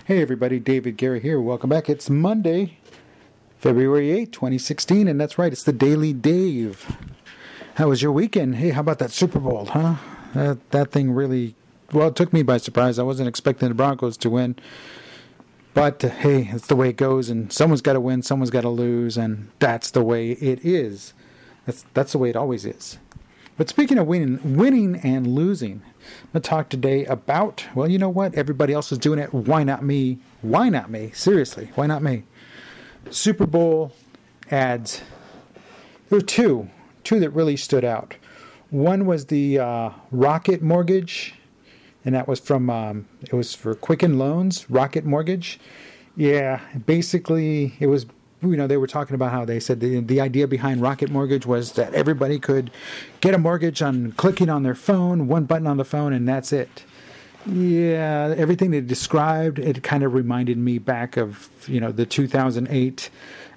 Hey everybody, David Gary here. Welcome back. It's Monday, February 8th, 2016, and that's right, it's the Daily Dave. How was your weekend? Hey, how about that Super Bowl, huh? That thing really, well, it took me by surprise. I wasn't expecting the Broncos to win. But, hey, it's the way it goes, and someone's got to win, someone's got to lose, and that's the way it is. That's the way it always is. But speaking of winning and losing, I'm going to talk today about, well, you know what? Everybody else is doing it. Why not me? Why not me? Seriously, why not me? Super Bowl ads. There were two that really stood out. One was the Rocket Mortgage, and that was from, it was for Quicken Loans, Rocket Mortgage. Yeah, basically it was, you know, they were talking about how they said the idea behind Rocket Mortgage was that everybody could get a mortgage on clicking on their phone, one button on the phone, and that's it. Yeah, everything they described, it kind of reminded me back of, you know, the 2008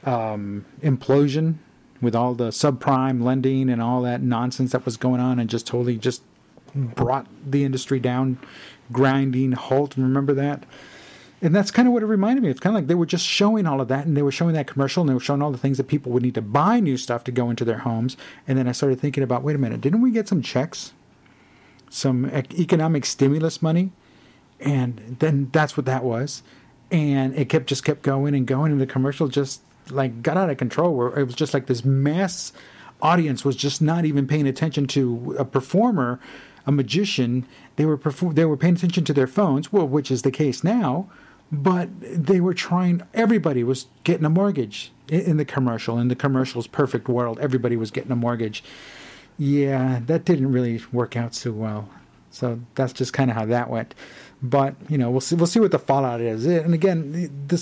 implosion with all the subprime lending and all that nonsense that was going on, and just totally just brought the industry down, grinding halt. Remember that? And that's kind of what it reminded me. It's kind of like they were just showing all of that, and they were showing that commercial, and they were showing all the things that people would need to buy new stuff to go into their homes. And then I started thinking about, wait a minute, didn't we get some checks? Some economic stimulus money? And then that's what that was. And it kept going and going, and the commercial just like got out of control, where it was just like this mass audience was just not even paying attention to a performer, a magician. They were paying attention to their phones, well, which is the case now. But they were trying, everybody was getting a mortgage in the commercial's perfect world. Everybody was getting a mortgage. Yeah, that didn't really work out so well. So that's just kind of how that went. But, you know, we'll see what the fallout is. And again, this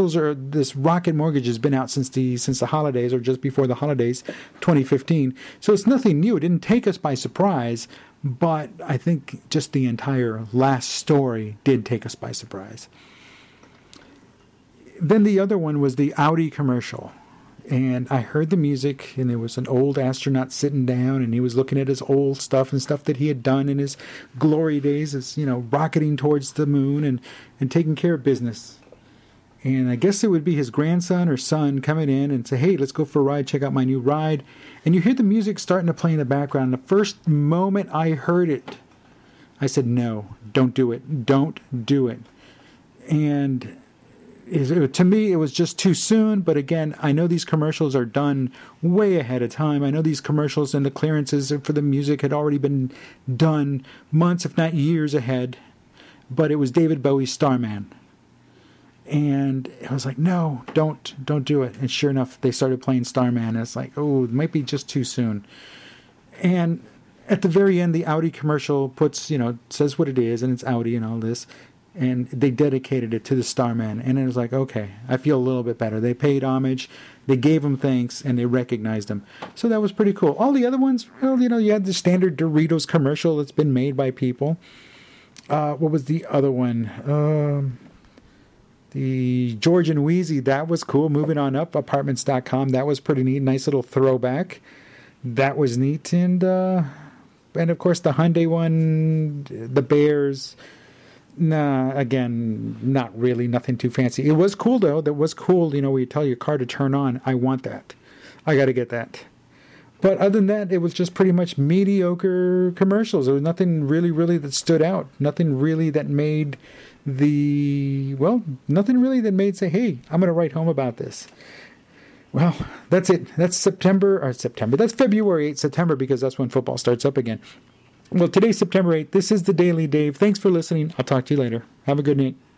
Rocket Mortgage has been out since the holidays, or just before the holidays, 2015. So it's nothing new. It didn't take us by surprise. But I think just the entire last story did take us by surprise. Then the other one was the Audi commercial. And I heard the music, and there was an old astronaut sitting down, and he was looking at his old stuff and stuff that he had done in his glory days, as, you know, rocketing towards the moon and taking care of business. And I guess it would be his grandson or son coming in and say, hey, let's go for a ride, check out my new ride. And you hear the music starting to play in the background. The first moment I heard it, I said, no, don't do it. Don't do it. And to me, it was just too soon. But again, I know these commercials are done way ahead of time. I know these commercials and the clearances for the music had already been done months, if not years ahead. But it was David Bowie's Starman. And I was like, no, don't do it. And sure enough, they started playing Starman. And it's like, oh, it might be just too soon. And at the very end, the Audi commercial puts, you know, says what it is, and it's Audi and all this. And they dedicated it to the Starman. And it was like, okay, I feel a little bit better. They paid homage, they gave him thanks, and they recognized him. So that was pretty cool. All the other ones, well, you know, you had the standard Doritos commercial that's been made by people. What was the other one? The George and Wheezy, that was cool. Moving on up, apartments.com, that was pretty neat. Nice little throwback. That was neat. And of course, the Hyundai one, the Bears. Nah, again, not really, nothing too fancy. It was cool, though. That was cool, you know, where you tell your car to turn on. I want that. I got to get that. But other than that, it was just pretty much mediocre commercials. There was nothing really that stood out. Nothing really that made nothing really that made say, hey, I'm going to write home about this. Well, that's it. That's September. That's February 8th, September, because that's when football starts up again. Well, today's September 8th. This is the Daily Dave. Thanks for listening. I'll talk to you later. Have a good night.